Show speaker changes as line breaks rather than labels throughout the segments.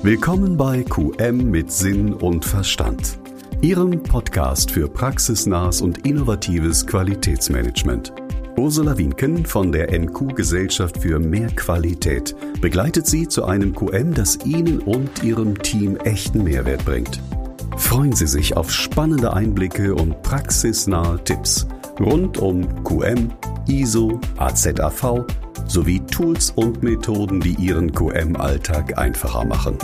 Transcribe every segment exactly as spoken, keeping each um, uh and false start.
Willkommen bei Q M mit Sinn und Verstand, Ihrem Podcast für praxisnahes und innovatives Qualitätsmanagement. Ursula Wienken von der N Q-Gesellschaft für mehr Qualität begleitet Sie zu einem Q M, das Ihnen und Ihrem Team echten Mehrwert bringt. Freuen Sie sich auf spannende Einblicke und praxisnahe Tipps rund um Q M, I S O, A Z A V sowie Tools und Methoden, die Ihren Q M-Alltag einfacher machen.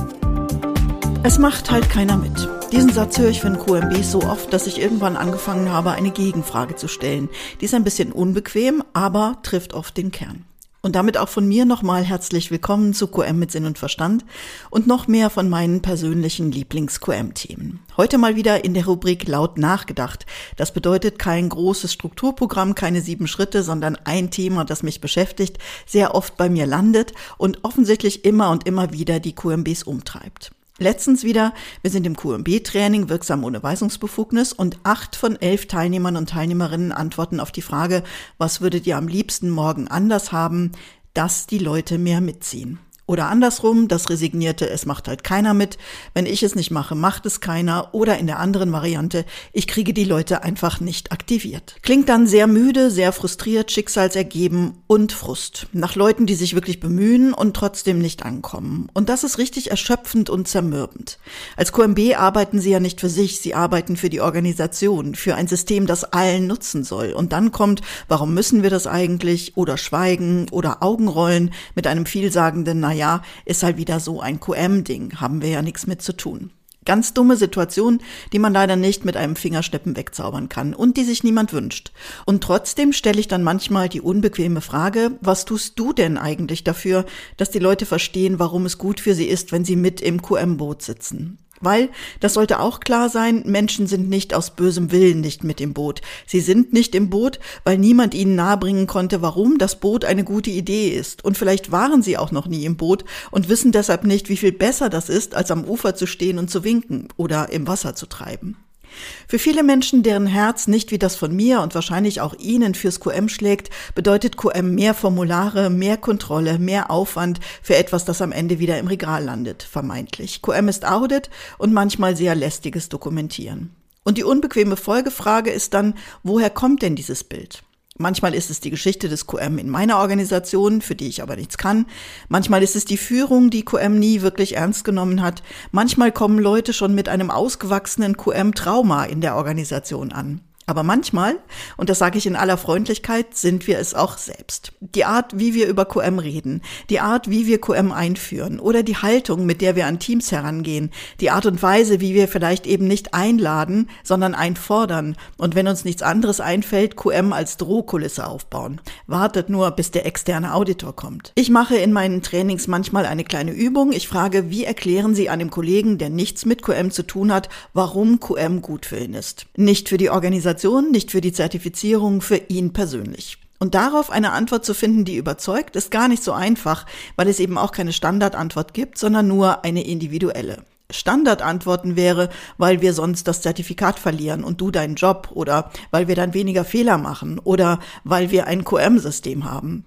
Es macht halt keiner mit. Diesen Satz höre ich von Q M Bs so oft, dass ich irgendwann angefangen habe, eine Gegenfrage zu stellen. Die ist ein bisschen unbequem, aber trifft oft den Kern. Und damit auch von mir nochmal herzlich willkommen zu Q M mit Sinn und Verstand und noch mehr von meinen persönlichen Lieblings-Q M-Themen. Heute mal wieder in der Rubrik laut nachgedacht. Das bedeutet kein großes Strukturprogramm, keine sieben Schritte, sondern ein Thema, das mich beschäftigt, sehr oft bei mir landet und offensichtlich immer und immer wieder die Q M Bs umtreibt. Letztens wieder, wir sind im Q M B-Training wirksam ohne Weisungsbefugnis und acht von elf Teilnehmern und Teilnehmerinnen antworten auf die Frage, was würdet ihr am liebsten morgen anders haben, dass die Leute mehr mitziehen. Oder andersrum, das resignierte, es macht halt keiner mit, wenn ich es nicht mache, macht es keiner. Oder in der anderen Variante, ich kriege die Leute einfach nicht aktiviert. Klingt dann sehr müde, sehr frustriert, schicksalsergeben und Frust. Nach Leuten, die sich wirklich bemühen und trotzdem nicht ankommen. Und das ist richtig erschöpfend und zermürbend. Als Q M B arbeiten sie ja nicht für sich, sie arbeiten für die Organisation, für ein System, das allen nutzen soll. Und dann kommt, warum müssen wir das eigentlich? Oder Schweigen oder Augenrollen mit einem vielsagenden, naja, ja, ist halt wieder so ein Q M-Ding, haben wir ja nichts mit zu tun. Ganz dumme Situation, die man leider nicht mit einem Fingerschnippen wegzaubern kann und die sich niemand wünscht. Und trotzdem stelle ich dann manchmal die unbequeme Frage, was tust du denn eigentlich dafür, dass die Leute verstehen, warum es gut für sie ist, wenn sie mit im Q M-Boot sitzen? Weil, das sollte auch klar sein, Menschen sind nicht aus bösem Willen nicht mit im Boot. Sie sind nicht im Boot, weil niemand ihnen nahebringen konnte, warum das Boot eine gute Idee ist. Und vielleicht waren sie auch noch nie im Boot und wissen deshalb nicht, wie viel besser das ist, als am Ufer zu stehen und zu winken oder im Wasser zu treiben. Für viele Menschen, deren Herz nicht wie das von mir und wahrscheinlich auch Ihnen fürs Q M schlägt, bedeutet Q M mehr Formulare, mehr Kontrolle, mehr Aufwand für etwas, das am Ende wieder im Regal landet, vermeintlich. Q M ist Audit und manchmal sehr lästiges Dokumentieren. Und die unbequeme Folgefrage ist dann, woher kommt denn dieses Bild? Manchmal ist es die Geschichte des Q M in meiner Organisation, für die ich aber nichts kann. Manchmal ist es die Führung, die Q M nie wirklich ernst genommen hat. Manchmal kommen Leute schon mit einem ausgewachsenen Q M-Trauma in der Organisation an. Aber manchmal, und das sage ich in aller Freundlichkeit, sind wir es auch selbst. Die Art, wie wir über Q M reden, die Art, wie wir Q M einführen oder die Haltung, mit der wir an Teams herangehen, die Art und Weise, wie wir vielleicht eben nicht einladen, sondern einfordern und wenn uns nichts anderes einfällt, Q M als Drohkulisse aufbauen. Wartet nur, bis der externe Auditor kommt. Ich mache in meinen Trainings manchmal eine kleine Übung. Ich frage, wie erklären Sie einem Kollegen, der nichts mit Q M zu tun hat, warum Q M gut für ihn ist? Nicht für die Organisation, nicht für die Zertifizierung, für ihn persönlich. Und darauf eine Antwort zu finden, die überzeugt, ist gar nicht so einfach, weil es eben auch keine Standardantwort gibt, sondern nur eine individuelle. Standardantworten wäre, weil wir sonst das Zertifikat verlieren und du deinen Job oder weil wir dann weniger Fehler machen oder weil wir ein Q M-System haben.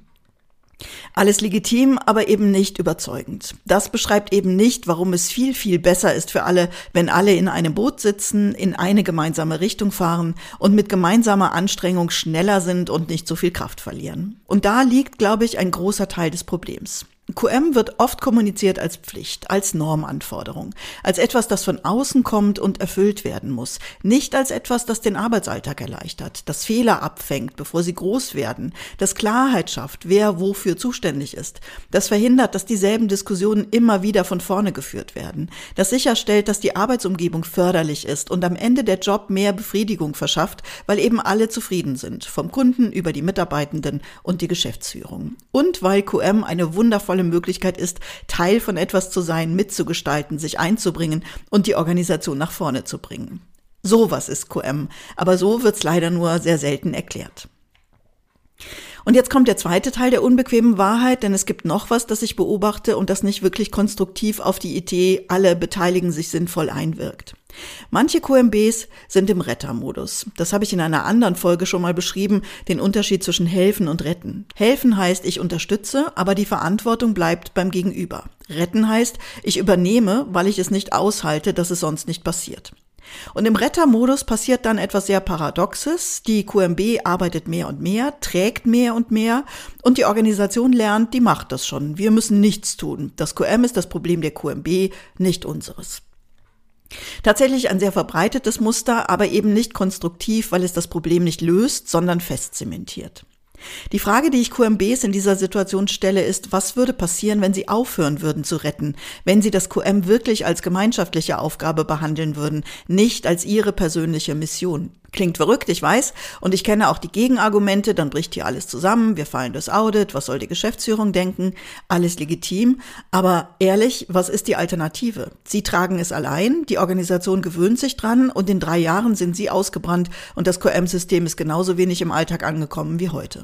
Alles legitim, aber eben nicht überzeugend. Das beschreibt eben nicht, warum es viel, viel besser ist für alle, wenn alle in einem Boot sitzen, in eine gemeinsame Richtung fahren und mit gemeinsamer Anstrengung schneller sind und nicht so viel Kraft verlieren. Und da liegt, glaube ich, ein großer Teil des Problems. Q M wird oft kommuniziert als Pflicht, als Normanforderung, als etwas, das von außen kommt und erfüllt werden muss, nicht als etwas, das den Arbeitsalltag erleichtert, das Fehler abfängt, bevor sie groß werden, das Klarheit schafft, wer wofür zuständig ist, das verhindert, dass dieselben Diskussionen immer wieder von vorne geführt werden, das sicherstellt, dass die Arbeitsumgebung förderlich ist und am Ende der Job mehr Befriedigung verschafft, weil eben alle zufrieden sind, vom Kunden über die Mitarbeitenden und die Geschäftsführung. Und weil Q M eine wundervolle Möglichkeit ist, Teil von etwas zu sein, mitzugestalten, sich einzubringen und die Organisation nach vorne zu bringen. Sowas ist Q M, aber so wird's leider nur sehr selten erklärt. Und jetzt kommt der zweite Teil der unbequemen Wahrheit, denn es gibt noch was, das ich beobachte und das nicht wirklich konstruktiv auf die Idee, alle beteiligen sich sinnvoll einwirkt. Manche Q M Bs sind im Rettermodus. Das habe ich in einer anderen Folge schon mal beschrieben, den Unterschied zwischen helfen und retten. Helfen heißt, ich unterstütze, aber die Verantwortung bleibt beim Gegenüber. Retten heißt, ich übernehme, weil ich es nicht aushalte, dass es sonst nicht passiert. Und im Rettermodus passiert dann etwas sehr Paradoxes. Die Q M B arbeitet mehr und mehr, trägt mehr und mehr und die Organisation lernt, die macht das schon. Wir müssen nichts tun. Das Q M ist das Problem der Q M B, nicht unseres. Tatsächlich ein sehr verbreitetes Muster, aber eben nicht konstruktiv, weil es das Problem nicht löst, sondern festzementiert. Die Frage, die ich Q M Bs in dieser Situation stelle, ist, was würde passieren, wenn sie aufhören würden zu retten, wenn sie das Q M wirklich als gemeinschaftliche Aufgabe behandeln würden, nicht als ihre persönliche Mission. Klingt verrückt, ich weiß, und ich kenne auch die Gegenargumente, dann bricht hier alles zusammen, wir fallen durchs Audit, was soll die Geschäftsführung denken, alles legitim, aber ehrlich, was ist die Alternative? Sie tragen es allein, die Organisation gewöhnt sich dran und in drei Jahren sind sie ausgebrannt und das Q M-System ist genauso wenig im Alltag angekommen wie heute.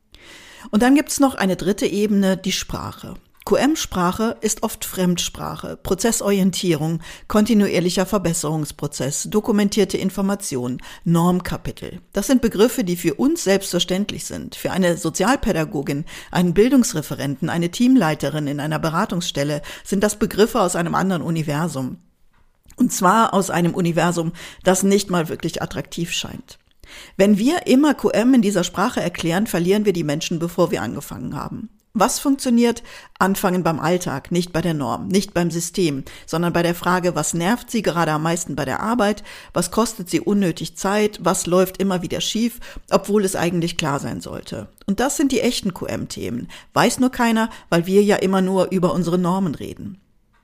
Und dann gibt's noch eine dritte Ebene, die Sprache. Q M-Sprache ist oft Fremdsprache, Prozessorientierung, kontinuierlicher Verbesserungsprozess, dokumentierte Information, Normkapitel. Das sind Begriffe, die für uns selbstverständlich sind. Für eine Sozialpädagogin, einen Bildungsreferenten, eine Teamleiterin in einer Beratungsstelle sind das Begriffe aus einem anderen Universum. Und zwar aus einem Universum, das nicht mal wirklich attraktiv scheint. Wenn wir immer Q M in dieser Sprache erklären, verlieren wir die Menschen, bevor wir angefangen haben. Was funktioniert? Anfangen beim Alltag, nicht bei der Norm, nicht beim System, sondern bei der Frage, was nervt sie gerade am meisten bei der Arbeit, was kostet sie unnötig Zeit, was läuft immer wieder schief, obwohl es eigentlich klar sein sollte. Und das sind die echten Q M-Themen. Weiß nur keiner, weil wir ja immer nur über unsere Normen reden.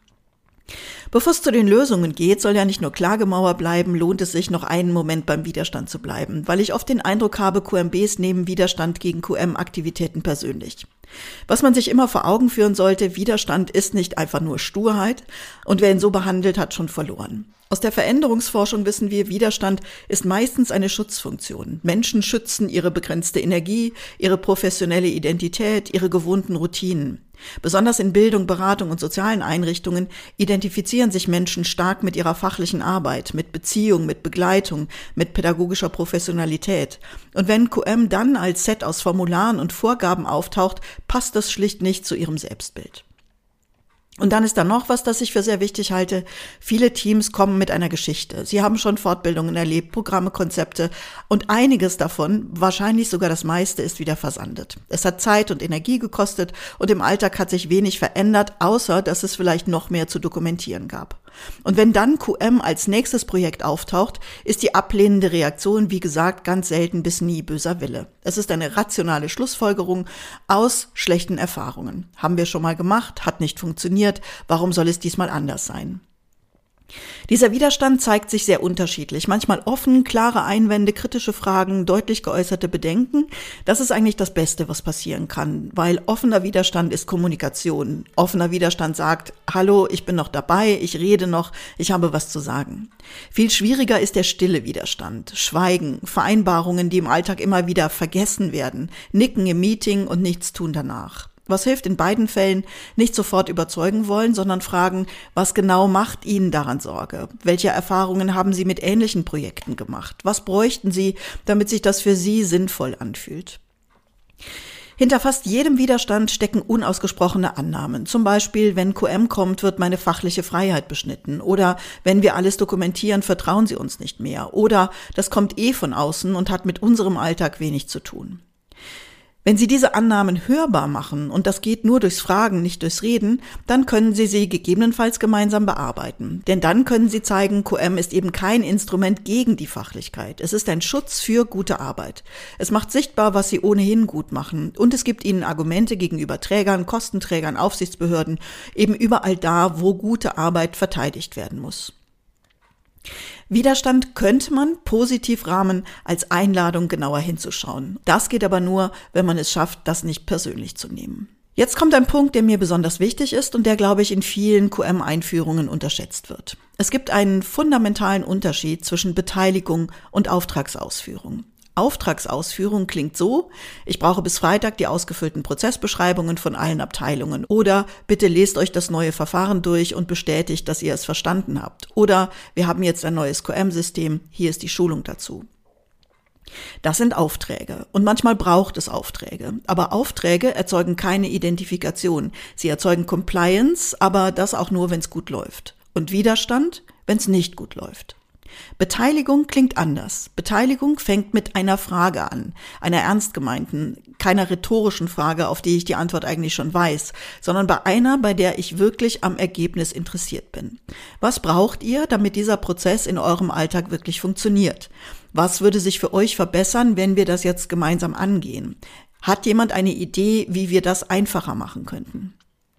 Bevor es zu den Lösungen geht, soll ja nicht nur Klagemauer bleiben, lohnt es sich, noch einen Moment beim Widerstand zu bleiben, weil ich oft den Eindruck habe, Q M Bs nehmen Widerstand gegen Q M-Aktivitäten persönlich. Was man sich immer vor Augen führen sollte, Widerstand ist nicht einfach nur Sturheit und wer ihn so behandelt, hat schon verloren. Aus der Veränderungsforschung wissen wir, Widerstand ist meistens eine Schutzfunktion. Menschen schützen ihre begrenzte Energie, ihre professionelle Identität, ihre gewohnten Routinen. Besonders in Bildung, Beratung und sozialen Einrichtungen identifizieren sich Menschen stark mit ihrer fachlichen Arbeit, mit Beziehung, mit Begleitung, mit pädagogischer Professionalität. Und wenn Q M dann als Set aus Formularen und Vorgaben auftaucht, passt das schlicht nicht zu ihrem Selbstbild. Und dann ist da noch was, das ich für sehr wichtig halte. Viele Teams kommen mit einer Geschichte. Sie haben schon Fortbildungen erlebt, Programme, Konzepte und einiges davon, wahrscheinlich sogar das meiste, ist wieder versandet. Es hat Zeit und Energie gekostet und im Alltag hat sich wenig verändert, außer dass es vielleicht noch mehr zu dokumentieren gab. Und wenn dann Q M als nächstes Projekt auftaucht, ist die ablehnende Reaktion, wie gesagt, ganz selten bis nie böser Wille. Es ist eine rationale Schlussfolgerung aus schlechten Erfahrungen. Haben wir schon mal gemacht, hat nicht funktioniert, warum soll es diesmal anders sein? Dieser Widerstand zeigt sich sehr unterschiedlich, manchmal offen, klare Einwände, kritische Fragen, deutlich geäußerte Bedenken. Das ist eigentlich das Beste, was passieren kann, weil offener Widerstand ist Kommunikation. Offener Widerstand sagt, hallo, ich bin noch dabei, ich rede noch, ich habe was zu sagen. Viel schwieriger ist der stille Widerstand, Schweigen, Vereinbarungen, die im Alltag immer wieder vergessen werden, Nicken im Meeting und nichts tun danach. Was hilft in beiden Fällen? Nicht sofort überzeugen wollen, sondern fragen, was genau macht Ihnen daran Sorge? Welche Erfahrungen haben Sie mit ähnlichen Projekten gemacht? Was bräuchten Sie, damit sich das für Sie sinnvoll anfühlt? Hinter fast jedem Widerstand stecken unausgesprochene Annahmen. Zum Beispiel, wenn Q M kommt, wird meine fachliche Freiheit beschnitten. Oder wenn wir alles dokumentieren, vertrauen Sie uns nicht mehr. Oder das kommt eh von außen und hat mit unserem Alltag wenig zu tun. Wenn Sie diese Annahmen hörbar machen, und das geht nur durchs Fragen, nicht durchs Reden, dann können Sie sie gegebenenfalls gemeinsam bearbeiten. Denn dann können Sie zeigen, Q M ist eben kein Instrument gegen die Fachlichkeit. Es ist ein Schutz für gute Arbeit. Es macht sichtbar, was Sie ohnehin gut machen. Und es gibt Ihnen Argumente gegenüber Trägern, Kostenträgern, Aufsichtsbehörden, eben überall da, wo gute Arbeit verteidigt werden muss. Widerstand könnte man positiv rahmen als Einladung, genauer hinzuschauen. Das geht aber nur, wenn man es schafft, das nicht persönlich zu nehmen. Jetzt kommt ein Punkt, der mir besonders wichtig ist und der, glaube ich, in vielen Q M-Einführungen unterschätzt wird. Es gibt einen fundamentalen Unterschied zwischen Beteiligung und Auftragsausführung. Auftragsausführung klingt so: Ich brauche bis Freitag die ausgefüllten Prozessbeschreibungen von allen Abteilungen. Oder bitte lest euch das neue Verfahren durch und bestätigt, dass ihr es verstanden habt. Oder wir haben jetzt ein neues Q M-System, hier ist die Schulung dazu. Das sind Aufträge und manchmal braucht es Aufträge. Aber Aufträge erzeugen keine Identifikation. Sie erzeugen Compliance, aber das auch nur, wenn es gut läuft. Und Widerstand, wenn es nicht gut läuft. Beteiligung klingt anders. Beteiligung fängt mit einer Frage an, einer ernst gemeinten, keiner rhetorischen Frage, auf die ich die Antwort eigentlich schon weiß, sondern bei einer, bei der ich wirklich am Ergebnis interessiert bin. Was braucht ihr, damit dieser Prozess in eurem Alltag wirklich funktioniert? Was würde sich für euch verbessern, wenn wir das jetzt gemeinsam angehen? Hat jemand eine Idee, wie wir das einfacher machen könnten?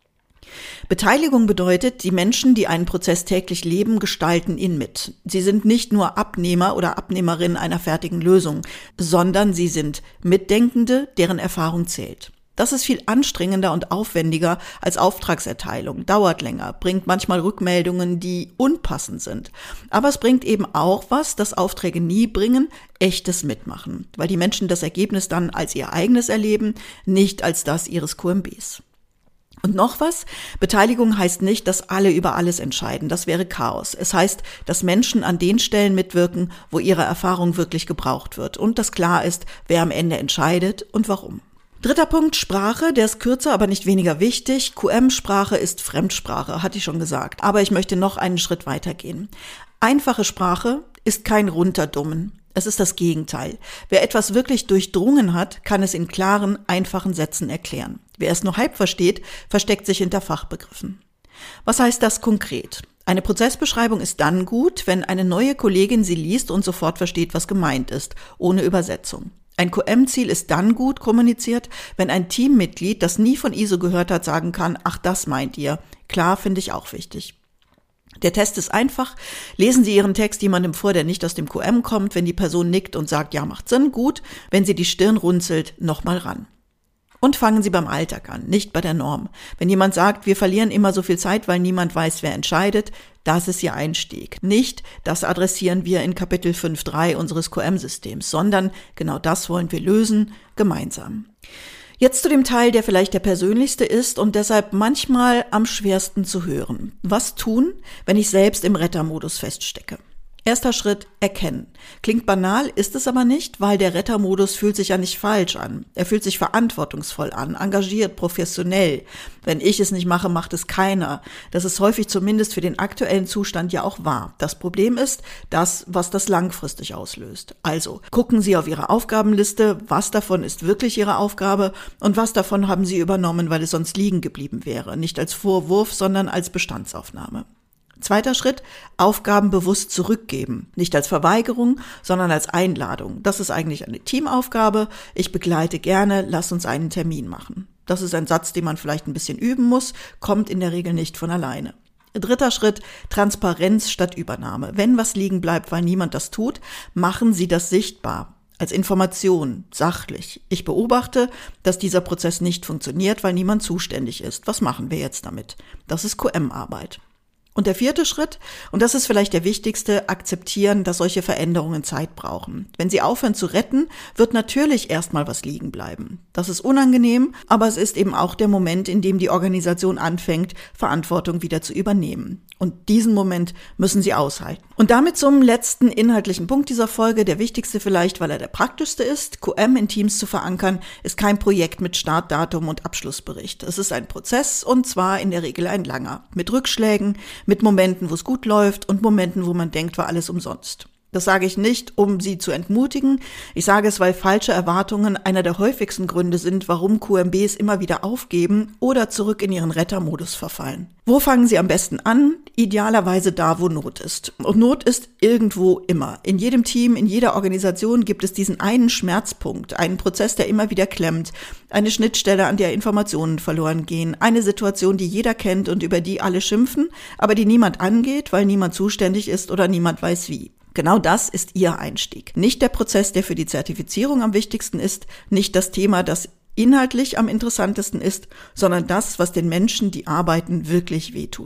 Beteiligung bedeutet, die Menschen, die einen Prozess täglich leben, gestalten ihn mit. Sie sind nicht nur Abnehmer oder Abnehmerin einer fertigen Lösung, sondern sie sind Mitdenkende, deren Erfahrung zählt. Das ist viel anstrengender und aufwendiger als Auftragserteilung, dauert länger, bringt manchmal Rückmeldungen, die unpassend sind. Aber es bringt eben auch was, das Aufträge nie bringen, echtes Mitmachen, weil die Menschen das Ergebnis dann als ihr eigenes erleben, nicht als das ihres Q M Bs. Und noch was, Beteiligung heißt nicht, dass alle über alles entscheiden, das wäre Chaos. Es heißt, dass Menschen an den Stellen mitwirken, wo ihre Erfahrung wirklich gebraucht wird und dass klar ist, wer am Ende entscheidet und warum. Dritter Punkt, Sprache, der ist kürzer, aber nicht weniger wichtig. Q M-Sprache ist Fremdsprache, hatte ich schon gesagt, aber ich möchte noch einen Schritt weitergehen. Einfache Sprache ist kein Runterdummen. Es ist das Gegenteil. Wer etwas wirklich durchdrungen hat, kann es in klaren, einfachen Sätzen erklären. Wer es nur halb versteht, versteckt sich hinter Fachbegriffen. Was heißt das konkret? Eine Prozessbeschreibung ist dann gut, wenn eine neue Kollegin sie liest und sofort versteht, was gemeint ist, ohne Übersetzung. Ein Q M-Ziel ist dann gut kommuniziert, wenn ein Teammitglied, das nie von I S O gehört hat, sagen kann, ach, das meint ihr. Klar, finde ich auch wichtig. Der Test ist einfach. Lesen Sie Ihren Text jemandem vor, der nicht aus dem Q M kommt. Wenn die Person nickt und sagt, ja, macht Sinn, gut. Wenn sie die Stirn runzelt, nochmal ran. Und fangen Sie beim Alltag an, nicht bei der Norm. Wenn jemand sagt, wir verlieren immer so viel Zeit, weil niemand weiß, wer entscheidet, das ist Ihr Einstieg. Nicht, das adressieren wir in Kapitel fünf Punkt drei unseres Q M-Systems, sondern genau das wollen wir lösen, gemeinsam. Jetzt zu dem Teil, der vielleicht der persönlichste ist und deshalb manchmal am schwersten zu hören. Was tun, wenn ich selbst im Rettermodus feststecke? Erster Schritt, erkennen. Klingt banal, ist es aber nicht, weil der Rettermodus fühlt sich ja nicht falsch an. Er fühlt sich verantwortungsvoll an, engagiert, professionell. Wenn ich es nicht mache, macht es keiner. Das ist häufig zumindest für den aktuellen Zustand ja auch wahr. Das Problem ist das, was das langfristig auslöst. Also, gucken Sie auf Ihre Aufgabenliste, was davon ist wirklich Ihre Aufgabe und was davon haben Sie übernommen, weil es sonst liegen geblieben wäre. Nicht als Vorwurf, sondern als Bestandsaufnahme. Zweiter Schritt, Aufgaben bewusst zurückgeben. Nicht als Verweigerung, sondern als Einladung. Das ist eigentlich eine Teamaufgabe. Ich begleite gerne, lass uns einen Termin machen. Das ist ein Satz, den man vielleicht ein bisschen üben muss, kommt in der Regel nicht von alleine. Dritter Schritt, Transparenz statt Übernahme. Wenn was liegen bleibt, weil niemand das tut, machen Sie das sichtbar. Als Information, sachlich. Ich beobachte, dass dieser Prozess nicht funktioniert, weil niemand zuständig ist. Was machen wir jetzt damit? Das ist Q M-Arbeit. Und der vierte Schritt, und das ist vielleicht der wichtigste, akzeptieren, dass solche Veränderungen Zeit brauchen. Wenn Sie aufhören zu retten, wird natürlich erstmal was liegen bleiben. Das ist unangenehm, aber es ist eben auch der Moment, in dem die Organisation anfängt, Verantwortung wieder zu übernehmen. Und diesen Moment müssen Sie aushalten. Und damit zum letzten inhaltlichen Punkt dieser Folge, der wichtigste vielleicht, weil er der praktischste ist. Q M in Teams zu verankern, ist kein Projekt mit Startdatum und Abschlussbericht. Es ist ein Prozess und zwar in der Regel ein langer. Mit Rückschlägen, mit Momenten, wo es gut läuft und Momenten, wo man denkt, war alles umsonst. Das sage ich nicht, um Sie zu entmutigen. Ich sage es, weil falsche Erwartungen einer der häufigsten Gründe sind, warum Q M Bs immer wieder aufgeben oder zurück in ihren Rettermodus verfallen. Wo fangen Sie am besten an? Idealerweise da, wo Not ist. Und Not ist irgendwo immer. In jedem Team, in jeder Organisation gibt es diesen einen Schmerzpunkt, einen Prozess, der immer wieder klemmt, eine Schnittstelle, an der Informationen verloren gehen, eine Situation, die jeder kennt und über die alle schimpfen, aber die niemand angeht, weil niemand zuständig ist oder niemand weiß wie. Genau das ist Ihr Einstieg. Nicht der Prozess, der für die Zertifizierung am wichtigsten ist, nicht das Thema, das inhaltlich am interessantesten ist, sondern das, was den Menschen, die arbeiten, wirklich wehtut.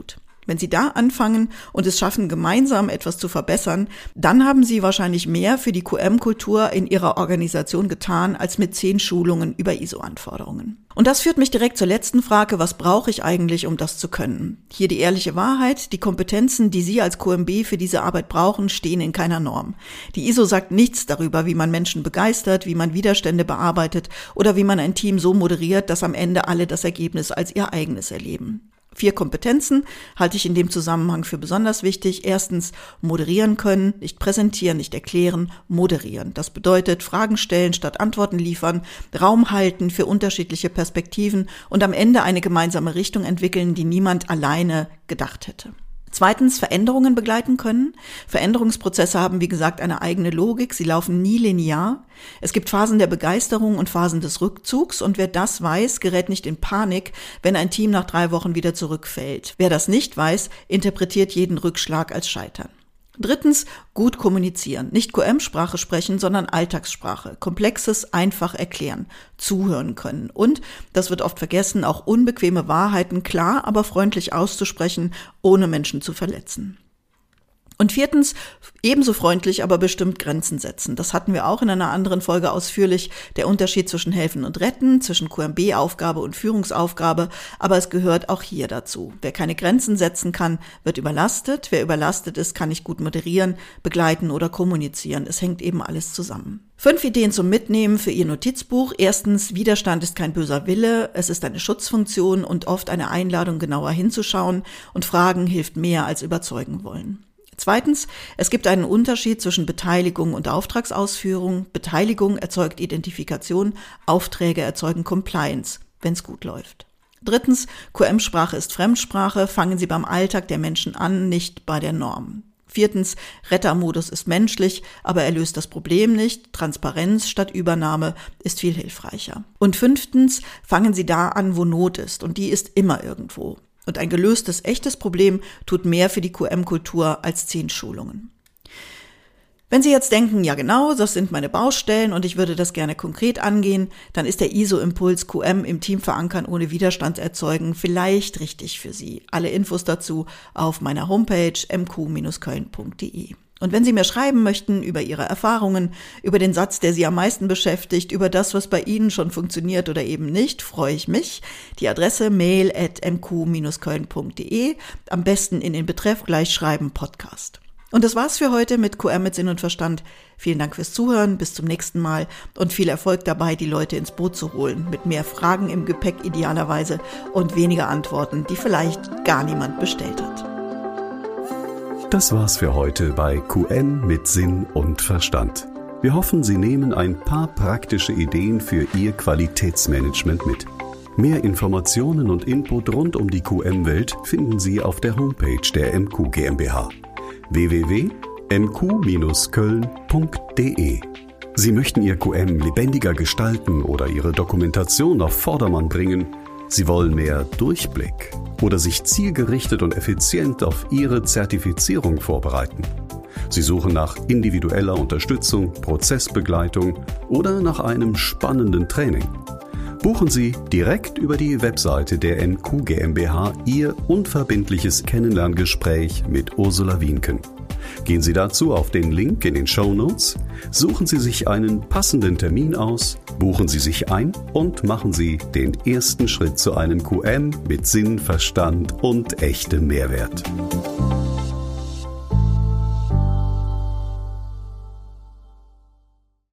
Wenn Sie da anfangen und es schaffen, gemeinsam etwas zu verbessern, dann haben Sie wahrscheinlich mehr für die Q M-Kultur in Ihrer Organisation getan, als mit zehn Schulungen über I S O-Anforderungen. Und das führt mich direkt zur letzten Frage: Was brauche ich eigentlich, um das zu können? Hier die ehrliche Wahrheit: Die Kompetenzen, die Sie als Q M B für diese Arbeit brauchen, stehen in keiner Norm. Die I S O sagt nichts darüber, wie man Menschen begeistert, wie man Widerstände bearbeitet oder wie man ein Team so moderiert, dass am Ende alle das Ergebnis als ihr eigenes erleben. Vier Kompetenzen halte ich in dem Zusammenhang für besonders wichtig. Erstens, moderieren können, nicht präsentieren, nicht erklären, moderieren. Das bedeutet, Fragen stellen statt Antworten liefern, Raum halten für unterschiedliche Perspektiven und am Ende eine gemeinsame Richtung entwickeln, die niemand alleine gedacht hätte. Zweitens, Veränderungen begleiten können. Veränderungsprozesse haben, wie gesagt, eine eigene Logik. Sie laufen nie linear. Es gibt Phasen der Begeisterung und Phasen des Rückzugs. Und wer das weiß, gerät nicht in Panik, wenn ein Team nach drei Wochen wieder zurückfällt. Wer das nicht weiß, interpretiert jeden Rückschlag als Scheitern. Drittens, gut kommunizieren. Nicht Q M-Sprache sprechen, sondern Alltagssprache. Komplexes einfach erklären, zuhören können. Und, das wird oft vergessen, auch unbequeme Wahrheiten klar, aber freundlich auszusprechen, ohne Menschen zu verletzen. Und viertens, ebenso freundlich, aber bestimmt Grenzen setzen. Das hatten wir auch in einer anderen Folge ausführlich. Der Unterschied zwischen Helfen und Retten, zwischen Q M B-Aufgabe und Führungsaufgabe. Aber es gehört auch hier dazu. Wer keine Grenzen setzen kann, wird überlastet. Wer überlastet ist, kann nicht gut moderieren, begleiten oder kommunizieren. Es hängt eben alles zusammen. Fünf Ideen zum Mitnehmen für Ihr Notizbuch. Erstens, Widerstand ist kein böser Wille. Es ist eine Schutzfunktion und oft eine Einladung, genauer hinzuschauen. Und Fragen hilft mehr als überzeugen wollen. Zweitens, es gibt einen Unterschied zwischen Beteiligung und Auftragsausführung. Beteiligung erzeugt Identifikation, Aufträge erzeugen Compliance, wenn es gut läuft. Drittens, Q M-Sprache ist Fremdsprache, fangen Sie beim Alltag der Menschen an, nicht bei der Norm. Viertens, Rettermodus ist menschlich, aber er löst das Problem nicht. Transparenz statt Übernahme ist viel hilfreicher. Und fünftens, fangen Sie da an, wo Not ist, und die ist immer irgendwo. Und ein gelöstes, echtes Problem tut mehr für die Q M-Kultur als zehn Schulungen. Wenn Sie jetzt denken, ja genau, das sind meine Baustellen und ich würde das gerne konkret angehen, dann ist der I S O-Impuls Q M im Team verankern, ohne Widerstand erzeugen, vielleicht richtig für Sie. Alle Infos dazu auf meiner Homepage m q Bindestrich köln punkt d e. Und wenn Sie mir schreiben möchten über Ihre Erfahrungen, über den Satz, der Sie am meisten beschäftigt, über das, was bei Ihnen schon funktioniert oder eben nicht, freue ich mich. Die Adresse mail at m q Bindestrich köln punkt d e, am besten in den Betreff gleich schreiben Podcast. Und das war's für heute mit Q M mit Sinn und Verstand. Vielen Dank fürs Zuhören, bis zum nächsten Mal und viel Erfolg dabei, die Leute ins Boot zu holen, mit mehr Fragen im Gepäck idealerweise und weniger Antworten, die vielleicht gar niemand bestellt hat.
Das war's für heute bei Q M mit Sinn und Verstand. Wir hoffen, Sie nehmen ein paar praktische Ideen für Ihr Qualitätsmanagement mit. Mehr Informationen und Input rund um die Q M-Welt finden Sie auf der Homepage der M Q GmbH w w w punkt m q Bindestrich köln punkt d e. Sie möchten Ihr Q M lebendiger gestalten oder Ihre Dokumentation auf Vordermann bringen? Sie wollen mehr Durchblick oder sich zielgerichtet und effizient auf Ihre Zertifizierung vorbereiten? Sie suchen nach individueller Unterstützung, Prozessbegleitung oder nach einem spannenden Training? Buchen Sie direkt über die Webseite der M Q GmbH Ihr unverbindliches Kennenlerngespräch mit Ursula Wienken. Gehen Sie dazu auf den Link in den Shownotes, suchen Sie sich einen passenden Termin aus, buchen Sie sich ein und machen Sie den ersten Schritt zu einem Q M mit Sinn, Verstand und echtem Mehrwert.